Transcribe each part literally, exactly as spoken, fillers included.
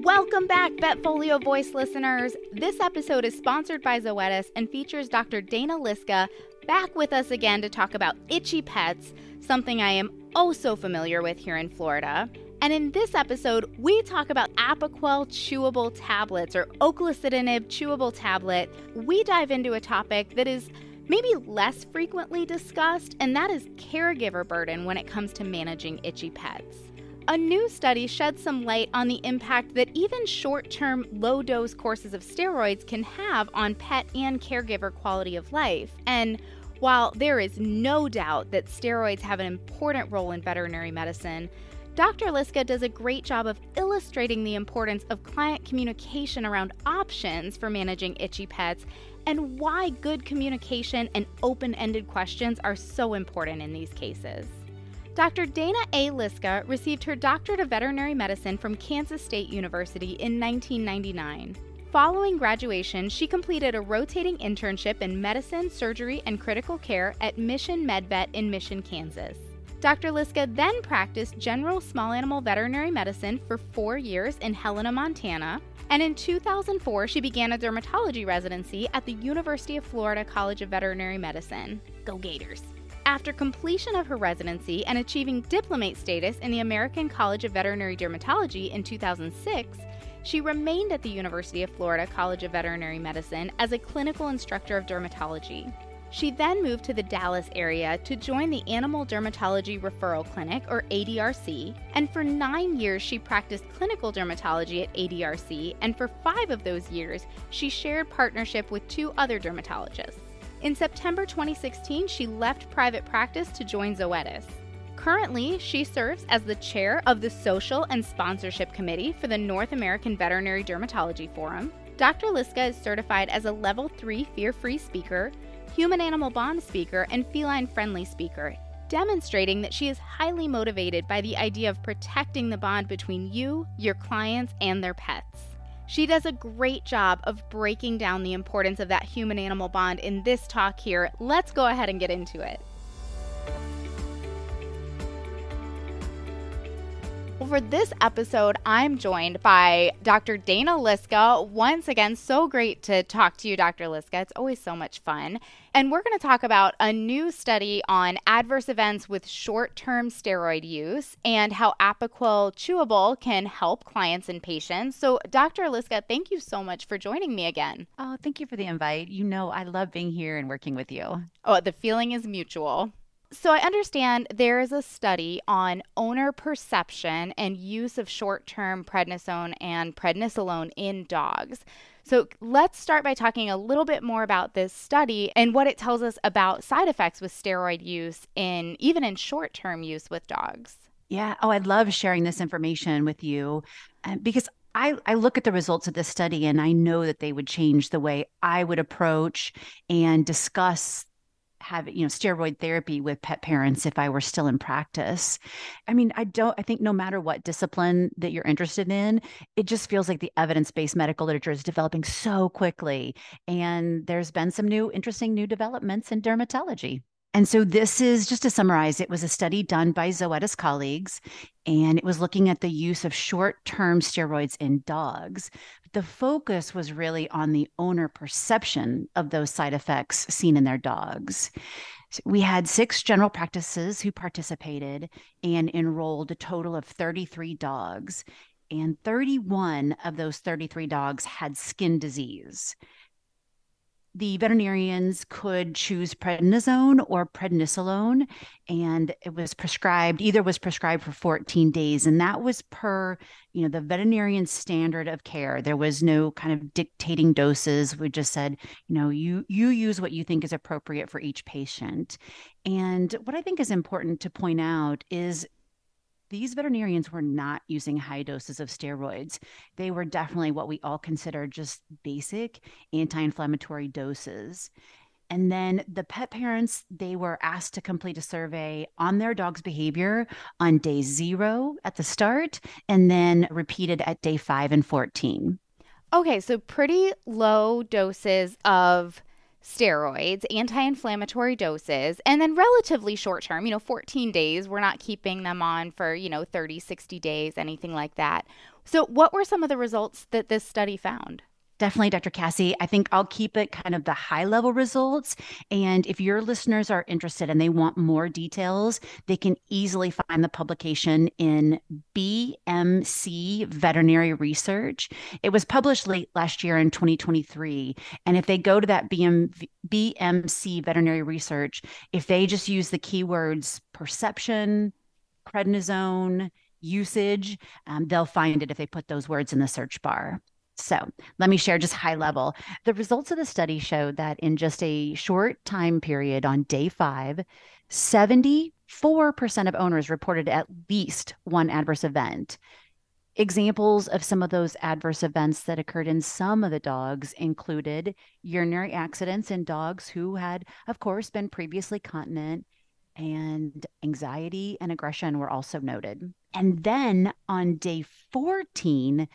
Welcome back, Vetfolio Voice listeners. This episode is sponsored by Zoetis and features Doctor Dana Liska back with us again to talk about itchy pets, something I am oh so familiar with here in Florida. And in this episode, we talk about Apoquel chewable tablets or oclacitinib chewable tablet. We dive into a topic that is maybe less frequently discussed, and that is caregiver burden when it comes to managing itchy pets. A new study sheds some light on the impact that even short-term, low-dose courses of steroids can have on pet and caregiver quality of life. And while there is no doubt that steroids have an important role in veterinary medicine, Doctor Liska does a great job of illustrating the importance of client communication around options for managing itchy pets and why good communication and open-ended questions are so important in these cases. Doctor Dana A. Liska received her doctorate of veterinary medicine from Kansas State University in nineteen ninety-nine. Following graduation, she completed a rotating internship in medicine, surgery, and critical care at Mission MedVet in Mission, Kansas. Doctor Liska then practiced general small animal veterinary medicine for four years in Helena, Montana, and in two thousand four, she began a dermatology residency at the University of Florida College of Veterinary Medicine. Go Gators! After completion of her residency and achieving diplomate status in the American College of Veterinary Dermatology in two thousand six, she remained at the University of Florida College of Veterinary Medicine as a clinical instructor of dermatology. She then moved to the Dallas area to join the Animal Dermatology Referral Clinic, or A D R C, and for nine years she practiced clinical dermatology at A D R C, and for five of those years she shared partnership with two other dermatologists. In September twenty sixteen, she left private practice to join Zoetis. Currently, she serves as the chair of the Social and Sponsorship Committee for the North American Veterinary Dermatology Forum. Doctor Liska is certified as a Level three Fear-Free Speaker, Human-Animal Bond Speaker, and Feline-Friendly Speaker, demonstrating that she is highly motivated by the idea of protecting the bond between you, your clients, and their pets. She does a great job of breaking down the importance of that human-animal bond in this talk here. Let's go ahead and get into it. Well, for this episode, I'm joined by Doctor Dana Liska. Once again, so great to talk to you, Doctor Liska. It's always so much fun. And we're going to talk about a new study on adverse events with short-term steroid use and how Apoquel chewable can help clients and patients. So, Doctor Liska, thank you so much for joining me again. Oh, thank you for the invite. You know, I love being here and working with you. Oh, the feeling is mutual. So I understand there is a study on owner perception and use of short-term prednisone and prednisolone in dogs. So let's start by talking a little bit more about this study and what it tells us about side effects with steroid use in even in short-term use with dogs. Yeah. Oh, I'd love sharing this information with you uh, because I, I look at the results of this study and I know that they would change the way I would approach and discuss have, you know, steroid therapy with pet parents if I were still in practice. I mean, I don't, I think no matter what discipline that you're interested in, it just feels like the evidence-based medical literature is developing so quickly. And there's been some new, interesting new developments in dermatology. And so this is, just to summarize, it was a study done by Zoetis colleagues, and it was looking at the use of short-term steroids in dogs. The focus was really on the owner perception of those side effects seen in their dogs. So we had six general practices who participated and enrolled a total of thirty-three dogs, and thirty-one of those thirty-three dogs had skin disease. The veterinarians could choose prednisone or prednisolone, and it was prescribed, either was prescribed for fourteen days. And that was per, you know, the veterinarian standard of care. There was no kind of dictating doses. We just said, you know, you, you use what you think is appropriate for each patient. And what I think is important to point out is these veterinarians were not using high doses of steroids. They were definitely what we all consider just basic anti-inflammatory doses. And then the pet parents, they were asked to complete a survey on their dog's behavior on day zero at the start, and then repeated at day five and fourteen. Okay, so pretty low doses of steroids, anti-inflammatory doses, and then relatively short term, you know, fourteen days. We're not keeping them on for, you know, thirty, sixty days, anything like that. So what were some of the results that this study found? Definitely, Doctor Cassie. I think I'll keep it kind of the high level results. And if your listeners are interested and they want more details, they can easily find the publication in B M C Veterinary Research. It was published late last year in twenty twenty-three. And if they go to that B M, B M C Veterinary Research, if they just use the keywords perception, prednisone, usage, um, they'll find it if they put those words in the search bar. So let me share just high level. The results of the study showed that in just a short time period on day five, seventy-four percent of owners reported at least one adverse event. Examples of some of those adverse events that occurred in some of the dogs included urinary accidents in dogs who had, of course, been previously continent, and anxiety and aggression were also noted. And then on day fourteen,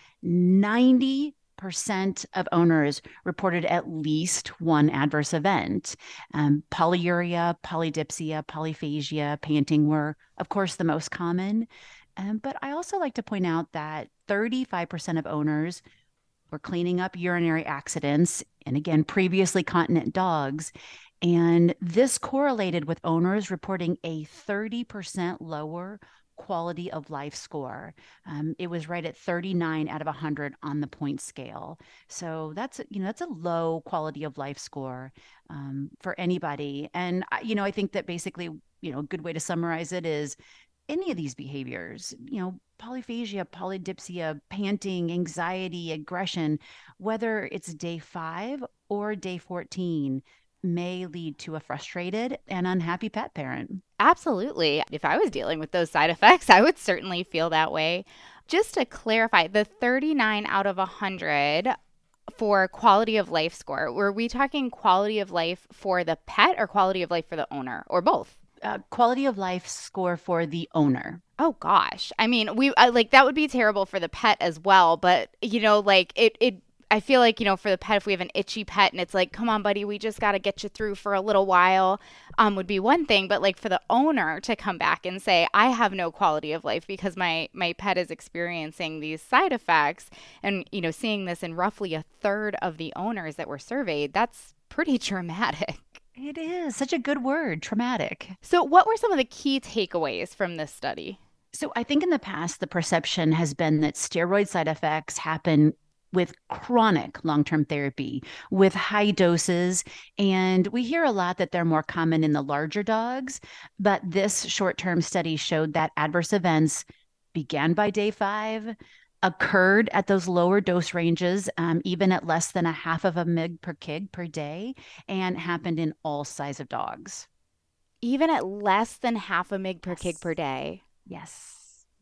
ninety percent of owners reported at least one adverse event. Um, polyuria, polydipsia, polyphagia, panting were, of course, the most common. Um, but I also like to point out that thirty-five percent of owners were cleaning up urinary accidents, and again, previously continent dogs. And this correlated with owners reporting a thirty percent lower quality of life score. Um, it was right at thirty-nine out of one hundred on the point scale. So that's, you know, that's a low quality of life score um, for anybody. And, you know, I think that basically, you know, a good way to summarize it is any of these behaviors, you know, polyphagia, polydipsia, panting, anxiety, aggression, whether it's day five or day fourteen, may lead to a frustrated and unhappy pet parent. Absolutely. If I was dealing with those side effects, I would certainly feel that way. Just to clarify, the thirty-nine out of one hundred for quality of life score, were we talking quality of life for the pet or quality of life for the owner, or both? Uh, quality of life score for the owner. Oh gosh. I mean, we I, like that would be terrible for the pet as well, but you know, like it it I feel like, you know, for the pet, if we have an itchy pet and it's like, come on, buddy, we just got to get you through for a little while, um, would be one thing. But like for the owner to come back and say, I have no quality of life because my, my pet is experiencing these side effects, and, you know, seeing this in roughly a third of the owners that were surveyed, that's pretty traumatic. It is such a good word, traumatic. So what were some of the key takeaways from this study? So I think in the past, the perception has been that steroid side effects happen with chronic long-term therapy, with high doses. And we hear a lot that they're more common in the larger dogs, but this short-term study showed that adverse events began by day five, occurred at those lower dose ranges, um, even at less than a half of a mg per kg per day, and happened in all size of dogs. Even at less than half a mg per Yes. kg per day? Yes.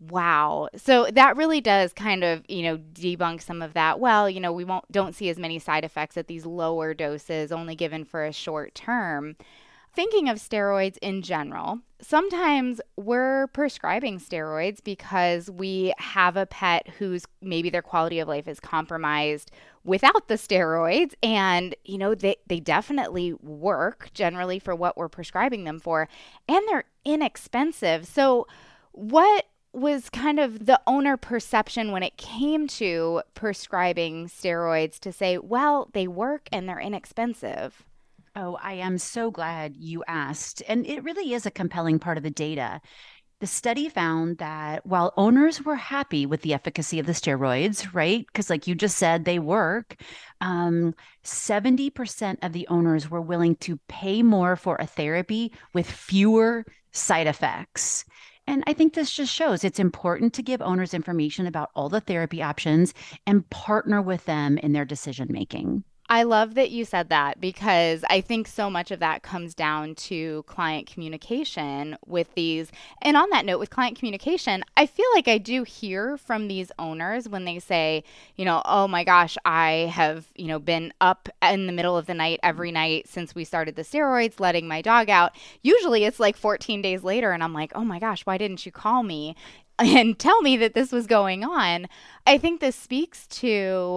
Wow. So that really does kind of, you know, debunk some of that. Well, you know, we won't don't see as many side effects at these lower doses, only given for a short term. Thinking of steroids in general, sometimes we're prescribing steroids because we have a pet whose maybe their quality of life is compromised without the steroids. And, you know, they, they definitely work generally for what we're prescribing them for, and they're inexpensive. So what was kind of the owner perception when it came to prescribing steroids to say, well, they work and they're inexpensive? Oh, I am so glad you asked. And it really is a compelling part of the data. The study found that while owners were happy with the efficacy of the steroids, right? Because like you just said, they work. Um, seventy percent of the owners were willing to pay more for a therapy with fewer side effects. And I think this just shows it's important to give owners information about all the therapy options and partner with them in their decision making. I love that you said that, because I think so much of that comes down to client communication with these. And on that note, with client communication, I feel like I do hear from these owners when they say, you know, oh my gosh, I have, you know, been up in the middle of the night every night since we started the steroids, letting my dog out. Usually it's like fourteen days later and I'm like, oh my gosh, why didn't you call me and tell me that this was going on? I think this speaks to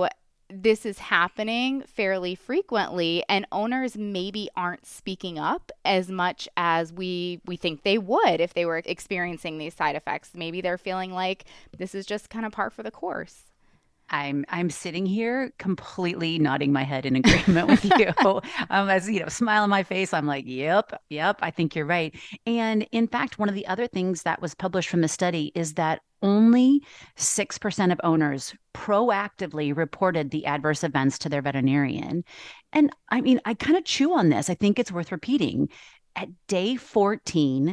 this is happening fairly frequently, and owners maybe aren't speaking up as much as we we think they would if they were experiencing these side effects. Maybe they're feeling like this is just kind of par for the course. I'm I'm sitting here completely nodding my head in agreement with you. Um, as you know, smile on my face, I'm like, yep, yep, I think you're right. And in fact, one of the other things that was published from the study is that only six percent of owners proactively reported the adverse events to their veterinarian. And I mean, I kind of chew on this. I think it's worth repeating. At day fourteen,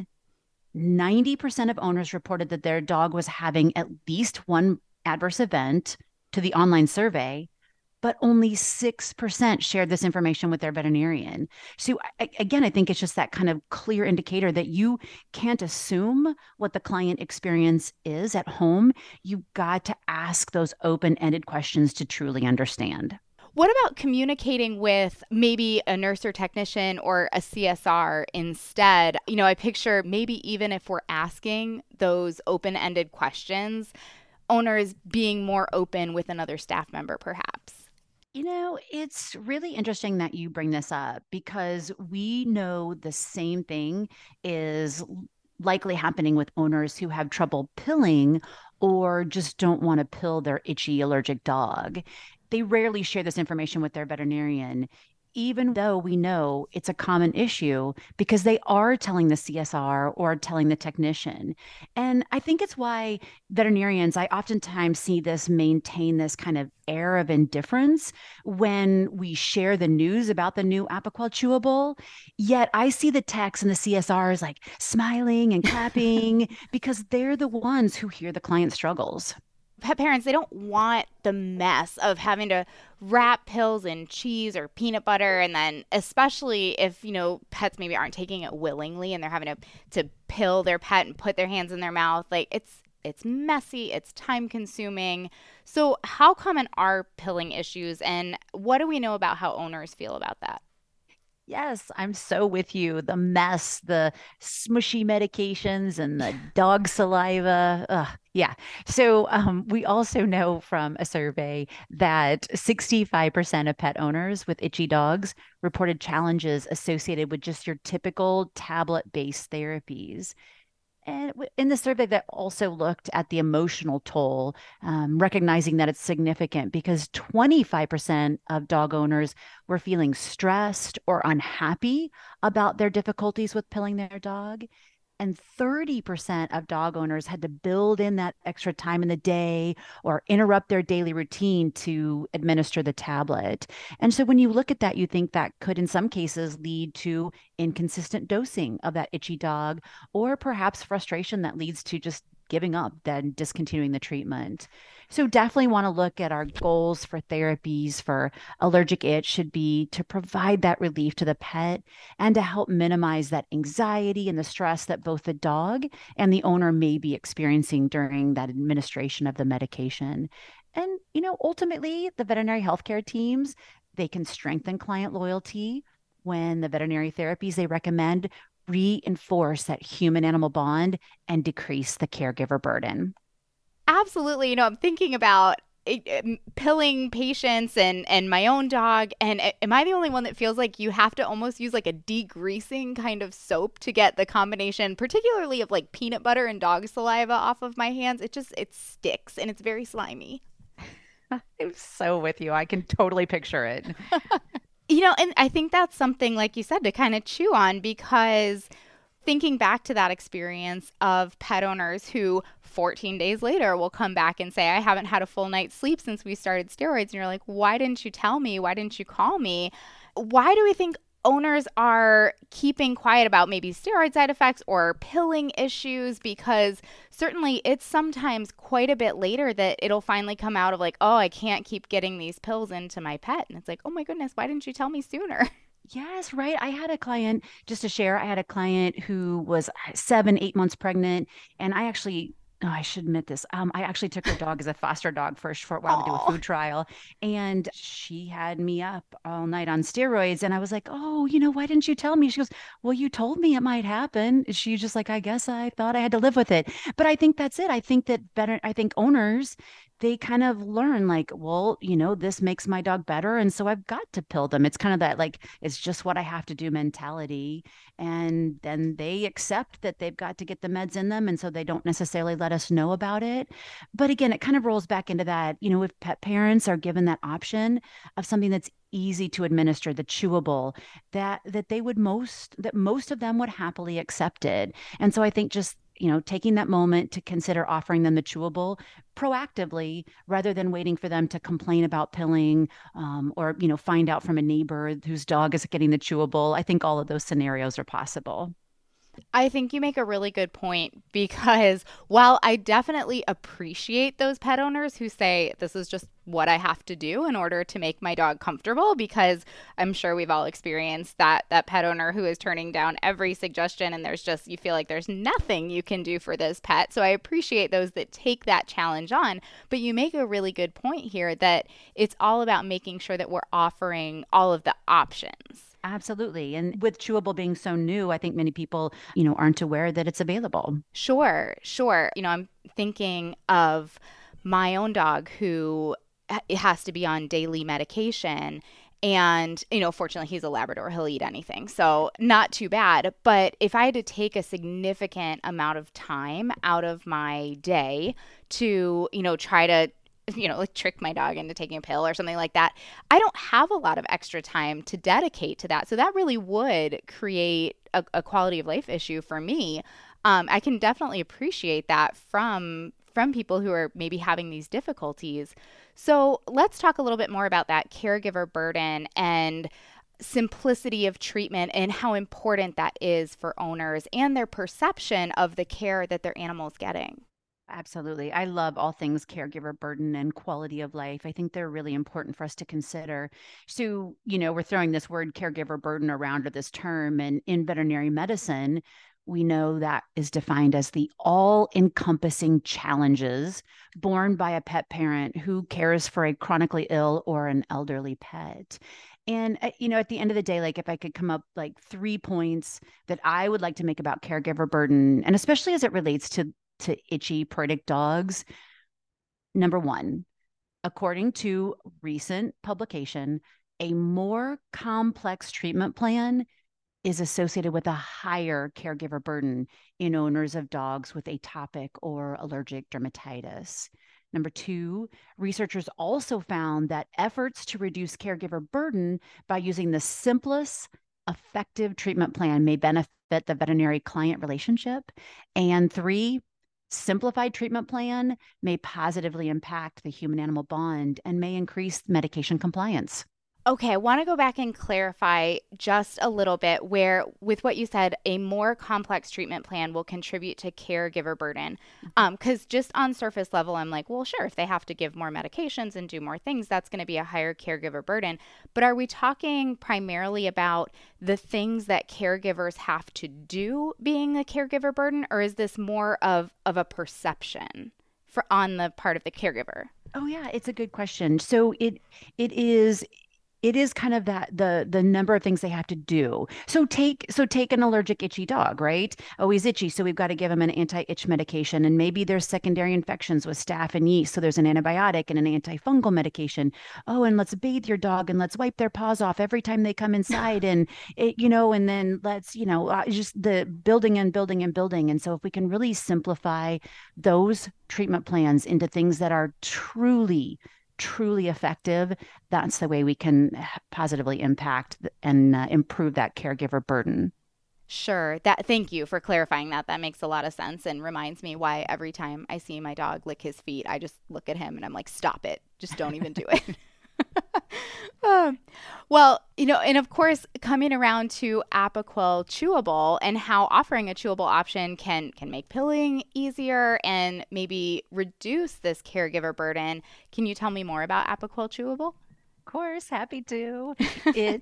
ninety percent of owners reported that their dog was having at least one adverse event to the online survey, but only six percent shared this information with their veterinarian. So, I, again, I think it's just that kind of clear indicator that you can't assume what the client experience is at home. You got to ask those open-ended questions to truly understand. What about communicating with maybe a nurse or technician or a C S R instead? You know, I picture maybe even if we're asking those open-ended questions, owners being more open with another staff member, perhaps. You know, it's really interesting that you bring this up because we know the same thing is likely happening with owners who have trouble pilling or just don't want to pill their itchy allergic dog. They rarely share this information with their veterinarian, even though we know it's a common issue because they are telling the C S R or telling the technician. And I think it's why veterinarians, I oftentimes see this maintain this kind of air of indifference when we share the news about the new Apoquel chewable. Yet I see the techs and the C S Rs like smiling and clapping because they're the ones who hear the client struggles. Pet parents, they don't want the mess of having to wrap pills in cheese or peanut butter. And then especially if, you know, pets maybe aren't taking it willingly and they're having to, to pill their pet and put their hands in their mouth. Like it's, it's messy. It's time consuming. So how common are pilling issues and what do we know about how owners feel about that? Yes, I'm so with you. The mess, the smushy medications, and the dog saliva. Ugh, yeah. So um, we also know from a survey that sixty-five percent of pet owners with itchy dogs reported challenges associated with just your typical tablet-based therapies. And in the survey that also looked at the emotional toll, um, recognizing that it's significant because twenty-five percent of dog owners were feeling stressed or unhappy about their difficulties with pilling their dog. And thirty percent of dog owners had to build in that extra time in the day or interrupt their daily routine to administer the tablet. And so when you look at that, you think that could, in some cases, lead to inconsistent dosing of that itchy dog, or perhaps frustration that leads to just giving up, then discontinuing the treatment. So definitely want to look at our goals for therapies for allergic itch should be to provide that relief to the pet and to help minimize that anxiety and the stress that both the dog and the owner may be experiencing during that administration of the medication. And, you know, ultimately the veterinary healthcare teams, they can strengthen client loyalty when the veterinary therapies they recommend reinforce that human animal bond and decrease the caregiver burden. Absolutely. You know, I'm thinking about pilling patients and and my own dog, and am I the only one that feels like you have to almost use like a degreasing kind of soap to get the combination, particularly of like peanut butter and dog saliva off of my hands? It just it sticks and it's very slimy. I'm so with you. I can totally picture it. You know, and I think that's something, like you said, to kind of chew on, because thinking back to that experience of pet owners who fourteen days later will come back and say, I haven't had a full night's sleep since we started steroids. And you're like, why didn't you tell me? Why didn't you call me? Why do we think owners are keeping quiet about maybe steroid side effects or pilling issues? Because certainly it's sometimes quite a bit later that it'll finally come out of like, oh, I can't keep getting these pills into my pet. And it's like, oh my goodness, why didn't you tell me sooner? Yes, right. I had a client, just to share, I had a client who was seven, eight months pregnant. And I actually Oh, I should admit this. Um, I actually took her dog as a foster dog for a short while to do a food trial, and she had me up all night on steroids. And I was like, "Oh, you know, why didn't you tell me?" She goes, "Well, you told me it might happen." She's just like, "I guess I thought I had to live with it." But I think that's it. I think that better. I think owners they kind of learn like, well, you know, this makes my dog better. And so I've got to pill them. It's kind of that like, it's just what I have to do mentality. And then they accept that they've got to get the meds in them. And so they don't necessarily let us know about it. But again, it kind of rolls back into that, you know, if pet parents are given that option of something that's easy to administer, the chewable, that that they would most that most of them would happily accept it. And so I think just, you know, taking that moment to consider offering them the chewable proactively rather than waiting for them to complain about pilling, um, or, you know, find out from a neighbor whose dog is getting the chewable. I think all of those scenarios are possible. I think you make a really good point because while I definitely appreciate those pet owners who say this is just what I have to do in order to make my dog comfortable, because I'm sure we've all experienced that that pet owner who is turning down every suggestion and there's just, you feel like there's nothing you can do for this pet. So I appreciate those that take that challenge on, but you make a really good point here that it's all about making sure that we're offering all of the options. Absolutely. And with chewable being so new, I think many people, you know, aren't aware that it's available. Sure, sure. You know, I'm thinking of my own dog who ha- has to be on daily medication. And, you know, fortunately, he's a Labrador. He'll eat anything. So, not too bad. But if I had to take a significant amount of time out of my day to, you know, try to you know, like trick my dog into taking a pill or something like that, I don't have a lot of extra time to dedicate to that. So that really would create a, a quality of life issue for me. Um, I can definitely appreciate that from from people who are maybe having these difficulties. So let's talk a little bit more about that caregiver burden and simplicity of treatment and how important that is for owners and their perception of the care that their animal's getting. Absolutely. I love all things caregiver burden and quality of life. I think they're really important for us to consider. So, you know, we're throwing this word caregiver burden around or this term, and in veterinary medicine, we know that is defined as the all encompassing challenges borne by a pet parent who cares for a chronically ill or an elderly pet. And, uh, you know, at the end of the day, like if I could come up like three points that I would like to make about caregiver burden, and especially as it relates to to itchy pruritic dogs. Number one, according to recent publication, a more complex treatment plan is associated with a higher caregiver burden in owners of dogs with atopic or allergic dermatitis. Number two, researchers also found that efforts to reduce caregiver burden by using the simplest, effective treatment plan may benefit the veterinary client relationship. And three, simplified treatment plan may positively impact the human animal bond and may increase medication compliance. Okay, I want to go back and clarify just a little bit where, with what you said, a more complex treatment plan will contribute to caregiver burden. Because um, just on surface level, I'm like, well, sure, if they have to give more medications and do more things, that's going to be a higher caregiver burden. But are we talking primarily about the things that caregivers have to do being a caregiver burden, or is this more of, of a perception for on the part of the caregiver? Oh yeah, it's a good question. So it it is it is kind of that the the number of things they have to do. So take so take an allergic itchy dog, right? Oh, he's itchy, so we've got to give him an anti-itch medication, and maybe there's secondary infections with staph and yeast, so there's an antibiotic and an antifungal medication. Oh, and let's bathe your dog and let's wipe their paws off every time they come inside, and it, you know, and then let's, you know, uh, just the building and building and building. And so if we can really simplify those treatment plans into things that are truly truly effective, that's the way we can positively impact and uh, improve that caregiver burden. Sure. That thank you for clarifying that. That makes a lot of sense and reminds me why every time I see my dog lick his feet, I just look at him and I'm like, stop it. Just don't even do it. um, well, you know, and of course, coming around to Apoquel Chewable and how offering a chewable option can can make pilling easier and maybe reduce this caregiver burden. Can you tell me more about Apoquel Chewable? Of course, happy to. It,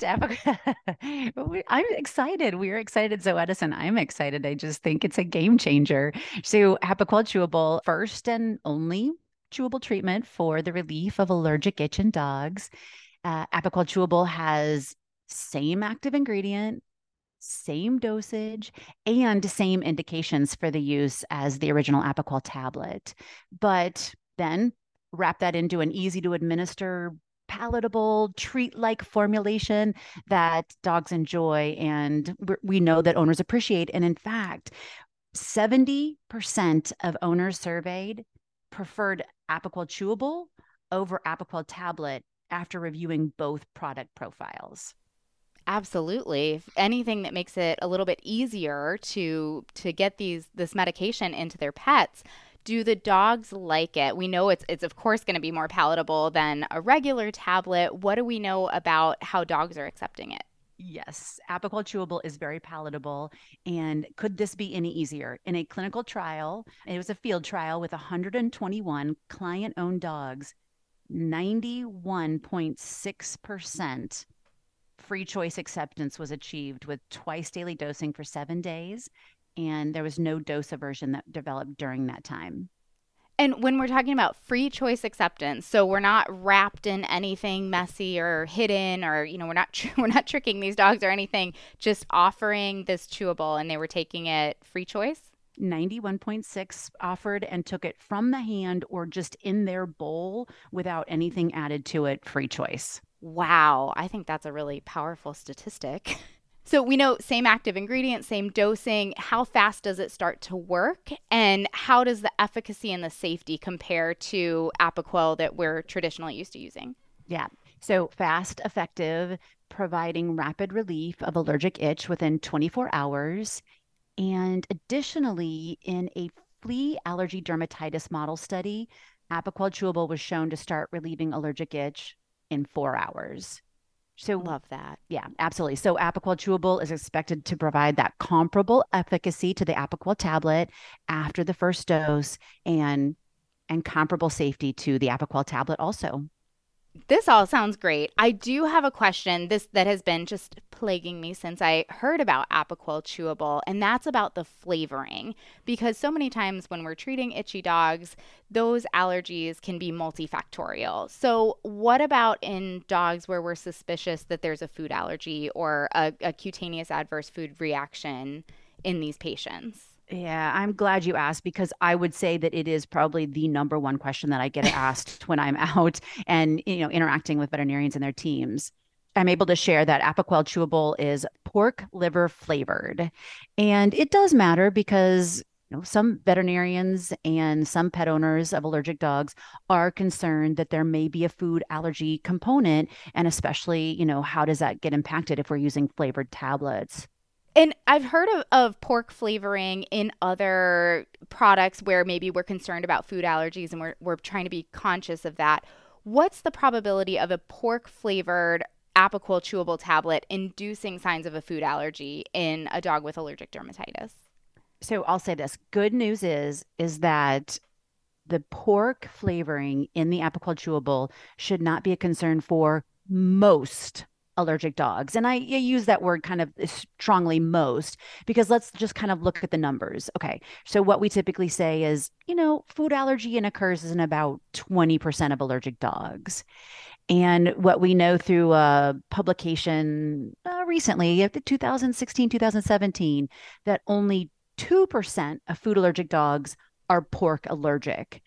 I'm excited. We're excited. So Edison, I'm excited. I just think it's a game changer. So Apoquel Chewable, first and only chewable treatment for the relief of allergic itch in dogs. Uh, Apoquel Chewable has same active ingredient, same dosage, and same indications for the use as the original Apoquel tablet. But then wrap that into an easy to administer, palatable, treat-like formulation that dogs enjoy and we know that owners appreciate. And in fact, seventy percent of owners surveyed preferred Apoquel Chewable over Apoquel Tablet after reviewing both product profiles. Absolutely. Anything that makes it a little bit easier to to get these this medication into their pets. Do the dogs like it? We know it's it's of course going to be more palatable than a regular tablet. What do we know about how dogs are accepting it? Yes, Apoquel Chewable is very palatable. And could this be any easier? In a clinical trial, it was a field trial with one hundred twenty-one client-owned dogs, ninety-one point six percent free choice acceptance was achieved with twice daily dosing for seven days. And there was no dose aversion that developed during that time. And when we're talking about free choice acceptance, so we're not wrapped in anything messy or hidden, or, you know, we're not tr- we're not tricking these dogs or anything, just offering this chewable and they were taking it free choice? ninety-one point six offered and took it from the hand or just in their bowl without anything added to it, free choice. Wow, I think that's a really powerful statistic. So we know same active ingredient, same dosing. How fast does it start to work? And how does the efficacy and the safety compare to Apoquel that we're traditionally used to using? Yeah. So fast, effective, providing rapid relief of allergic itch within twenty-four hours. And additionally, in a flea allergy dermatitis model study, Apoquel Chewable was shown to start relieving allergic itch in four hours. So love that. Yeah, absolutely. So Apoquel Chewable is expected to provide that comparable efficacy to the Apoquel tablet after the first dose and and comparable safety to the Apoquel tablet also. This all sounds great. I do have a question this that has been just plaguing me since I heard about Apoquel Chewable, and that's about the flavoring. Because so many times when we're treating itchy dogs, those allergies can be multifactorial. So what about in dogs where we're suspicious that there's a food allergy or a, a cutaneous adverse food reaction in these patients? Yeah, I'm glad you asked because I would say that it is probably the number one question that I get asked when I'm out and, you know, interacting with veterinarians and their teams. I'm able to share that Apoquel Chewable is pork liver flavored. And it does matter because, you know, some veterinarians and some pet owners of allergic dogs are concerned that there may be a food allergy component. And especially, you know, how does that get impacted if we're using flavored tablets? And I've heard of, of pork flavoring in other products where maybe we're concerned about food allergies and we're, we're trying to be conscious of that. What's the probability of a pork flavored Apoquel Chewable tablet inducing signs of a food allergy in a dog with allergic dermatitis? So I'll say this. Good news is, is that the pork flavoring in the Apoquel Chewable should not be a concern for most allergic dogs. And I, I use that word kind of strongly, most, because let's just kind of look at the numbers. Okay. So what we typically say is, you know, food allergy occurs in about twenty percent of allergic dogs. And what we know through a publication uh, recently, two thousand sixteen, two thousand seventeen, that only two percent of food allergic dogs are pork allergic.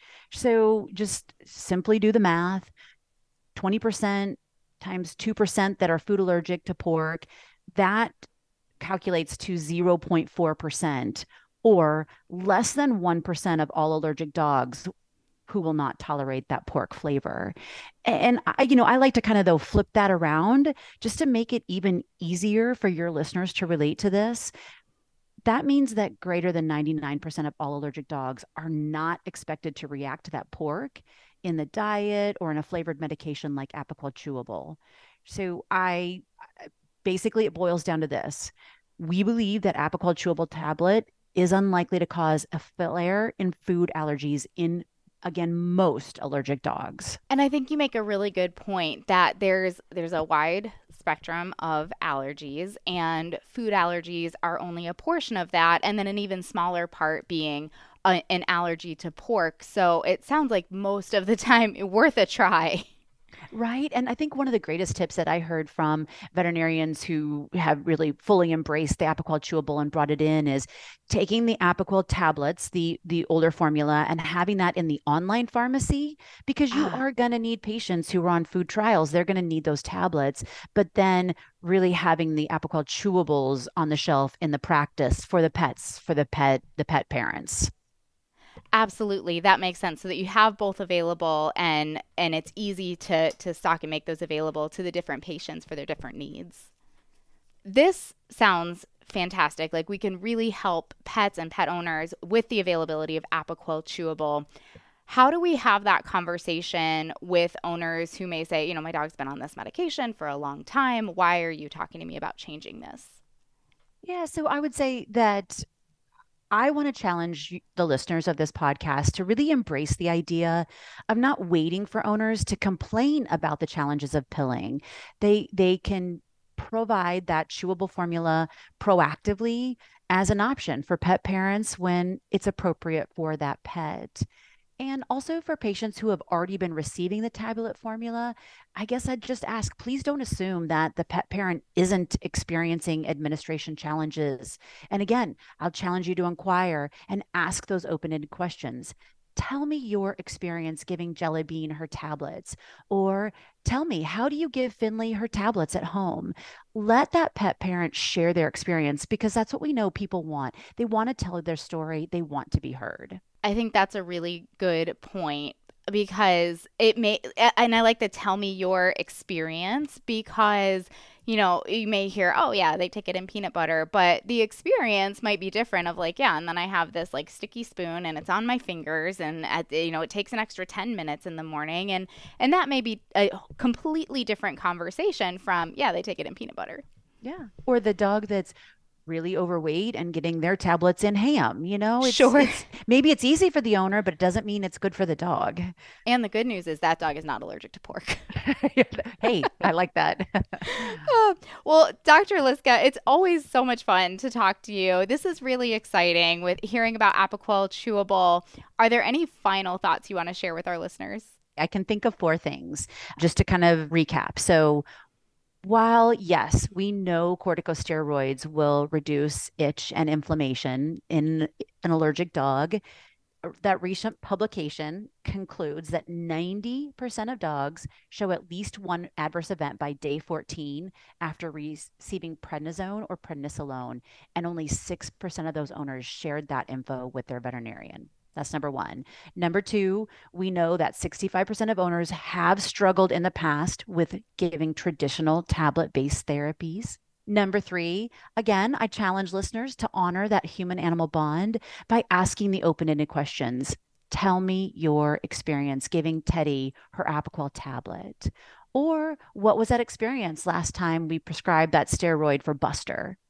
So just simply do the math. twenty percent times two percent that are food allergic to pork, that calculates to zero point four percent or less than one percent of all allergic dogs who will not tolerate that pork flavor. And I, you know, I like to kind of though flip that around just to make it even easier for your listeners to relate to this. That means that greater than ninety-nine percent of all allergic dogs are not expected to react to that pork in the diet or in a flavored medication like Apoquel Chewable. So I basically, it boils down to this. We believe that Apoquel Chewable tablet is unlikely to cause a flare in food allergies in, again, most allergic dogs. And I think you make a really good point that there's there's a wide spectrum of allergies, and food allergies are only a portion of that, and then an even smaller part being a, an allergy to pork. So it sounds like most of the time worth a try. Right. And I think one of the greatest tips that I heard from veterinarians who have really fully embraced the Apoquel Chewable and brought it in is taking the Apoquel tablets, the the older formula, and having that in the online pharmacy, because you Ah, are going to need patients who are on food trials. They're going to need those tablets, but then really having the Apoquel Chewables on the shelf in the practice for the pets, for the pet, the pet parents. absolutely. That makes sense. So that you have both available and and it's easy to to stock and make those available to the different patients for their different needs. This sounds fantastic. Like we can really help pets and pet owners with the availability of Apoquel Chewable. How do we have that conversation with owners who may say, you know, my dog's been on this medication for a long time. Why are you talking to me about changing this? Yeah, so I would say that I want to challenge you- the listeners of this podcast to really embrace the idea of not waiting for owners to complain about the challenges of pilling. They they can provide that chewable formula proactively as an option for pet parents when it's appropriate for that pet. And also for patients who have already been receiving the tablet formula, I guess I'd just ask, please don't assume that the pet parent isn't experiencing administration challenges. And again, I'll challenge you to inquire and ask those open-ended questions. Tell me your experience giving Jelly Bean her tablets, or tell me, how do you give Finley her tablets at home? Let that pet parent share their experience, because that's what we know people want. They want to tell their story, they want to be heard. I think that's a really good point because it may, and I like to tell me your experience because, you know, you may hear, oh, yeah, they take it in peanut butter, but the experience might be different of like, yeah, and then I have this like sticky spoon and it's on my fingers and, at, you know, it takes an extra ten minutes in the morning. And, and that may be a completely different conversation from, yeah, they take it in peanut butter. Yeah. Or the dog that's really overweight and getting their tablets in ham. You know, it's Sure. it's maybe it's easy for the owner, but it doesn't mean it's good for the dog. And the good news is that dog is not allergic to pork. Hey, I like that. Uh, well, doctor Liska, it's always so much fun to talk to you. This is really exciting with hearing about Apoquel Chewable. Are there any final thoughts you want to share with our listeners? I can think of four things just to kind of recap. So, while yes, we know corticosteroids will reduce itch and inflammation in an allergic dog, that recent publication concludes that ninety percent of dogs show at least one adverse event by day fourteen after receiving prednisone or prednisolone, and only six percent of those owners shared that info with their veterinarian. That's number one. Number two, we know that sixty-five percent of owners have struggled in the past with giving traditional tablet-based therapies. Number three, again, I challenge listeners to honor that human animal bond by asking the open-ended questions. Tell me your experience giving Teddy her Apoquel tablet. Or what was that experience last time we prescribed that steroid for Buster?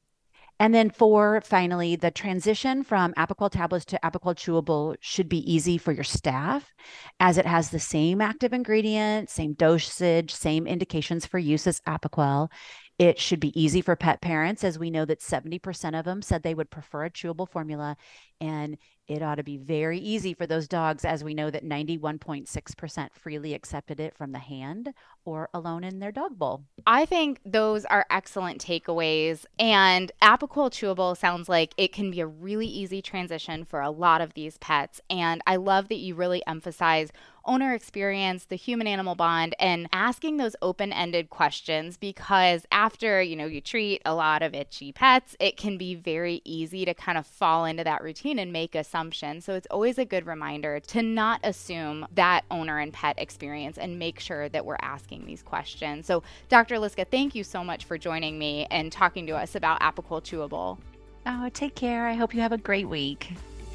And then four, finally, the transition from Apoquel tablets to Apoquel chewable should be easy for your staff, as it has the same active ingredient, same dosage, same indications for use as Apoquel. It should be easy for pet parents, as we know that seventy percent of them said they would prefer a chewable formula. And it ought to be very easy for those dogs, as we know that ninety-one point six percent freely accepted it from the hand or alone in their dog bowl. I think those are excellent takeaways. And Apoquel Chewable sounds like it can be a really easy transition for a lot of these pets. And I love that you really emphasize owner experience, the human animal bond, and asking those open-ended questions, because after, you know, you treat a lot of itchy pets, it can be very easy to kind of fall into that routine and make assumptions. So it's always a good reminder to not assume that owner and pet experience and make sure that we're asking these questions. So Doctor Liska, thank you so much for joining me and talking to us about Apoquel Chewable. Oh, take care. I hope you have a great week.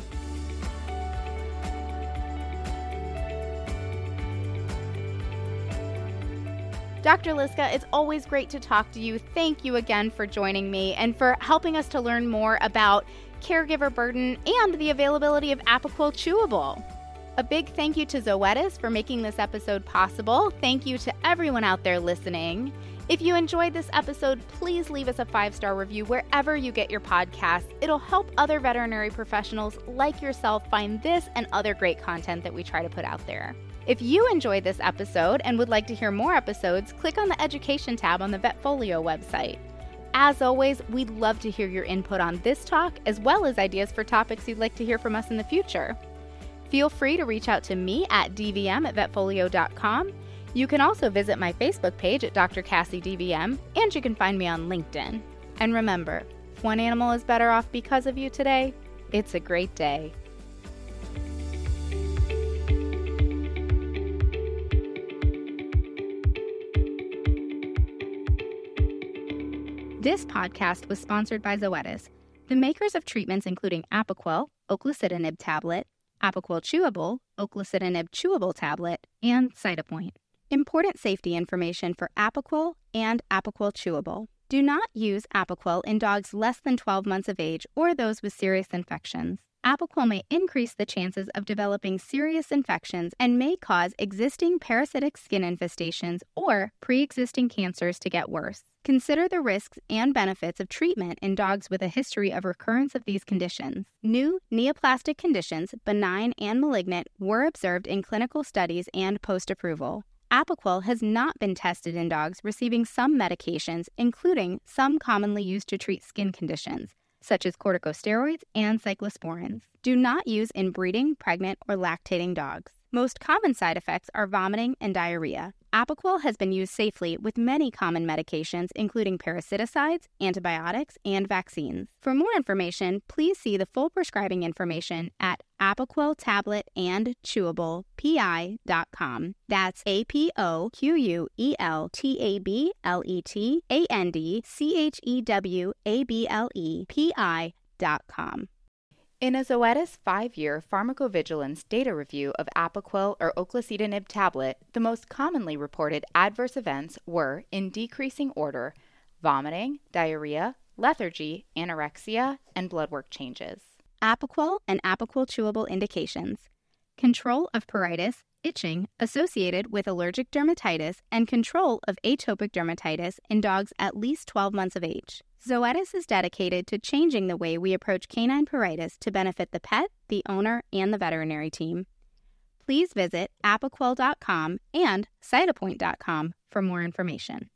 Doctor Liska, it's always great to talk to you. Thank you again for joining me and for helping us to learn more about caregiver burden and the availability of Apoquel Chewable. A big thank you to Zoetis for making this episode possible. Thank you to everyone out there listening. If you enjoyed this episode, please leave us a five-star review wherever you get your podcasts. It'll help other veterinary professionals like yourself find this and other great content that we try to put out there. If you enjoyed this episode and would like to hear more episodes, click on the Education tab on the Vetfolio website. As always, we'd love to hear your input on this talk, as well as ideas for topics you'd like to hear from us in the future. Feel free to reach out to me at d v m at vetfolio dot com. You can also visit my Facebook page at Doctor Cassie D V M, and you can find me on LinkedIn. And remember, if one animal is better off because of you today, it's a great day. This podcast was sponsored by Zoetis, the makers of treatments including Apoquel, oclocidinib tablet, Apoquel Chewable, oclocidinib chewable tablet, and Cytopoint. Important safety information for Apoquel and Apoquel Chewable. Do not use Apoquel in dogs less than twelve months of age or those with serious infections. Apoquel may increase the chances of developing serious infections and may cause existing parasitic skin infestations or pre-existing cancers to get worse. Consider the risks and benefits of treatment in dogs with a history of recurrence of these conditions. New neoplastic conditions, benign and malignant, were observed in clinical studies and post-approval. Apoquel has not been tested in dogs receiving some medications, including some commonly used to treat skin conditions, such as corticosteroids and cyclosporins. Do not use in breeding, pregnant, or lactating dogs. Most common side effects are vomiting and diarrhea. Apoquel has been used safely with many common medications, including parasiticides, antibiotics, and vaccines. For more information, please see the full prescribing information at apoquel tablet and chewable p i dot com. That's A P O Q U E L T A B L E T A N D C H E W A B L E P I dot com. In a Zoetis five-year pharmacovigilance data review of Apoquel or oclocidinib tablet, the most commonly reported adverse events were, in decreasing order, vomiting, diarrhea, lethargy, anorexia, and blood work changes. Apoquel and Apoquel chewable indications: control of pruritus, itching associated with allergic dermatitis, and control of atopic dermatitis in dogs at least twelve months of age. Zoetis is dedicated to changing the way we approach canine pruritus to benefit the pet, the owner, and the veterinary team. Please visit apoquel dot com and cytopoint dot com for more information.